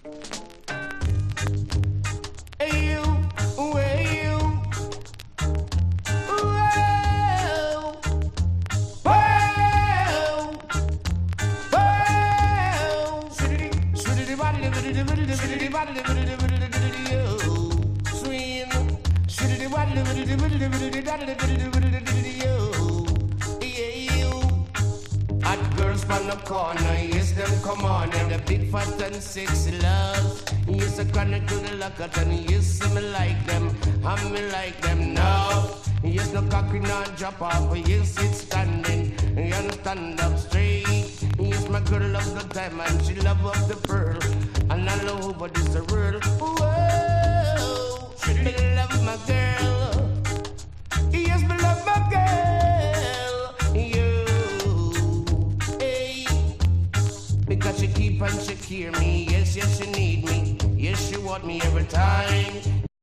Hey you, hey you, wow, wow, wow. Swing, hot girls from the corner, yes, them come on, and the big fat and sexy love. Yes, I chronic to the locket, and yes, me like them, and me like them now. Yes, no cocky, not drop off, yes, it's standing, and stand up straight. Yes, my girl loves the diamond, she love up the pearl, and I love but it's a world. Whoa, me love my girl, yes, me love my girl, you, hey, because she keep and she care me, yes, yes, she need me, yes, she want me every time.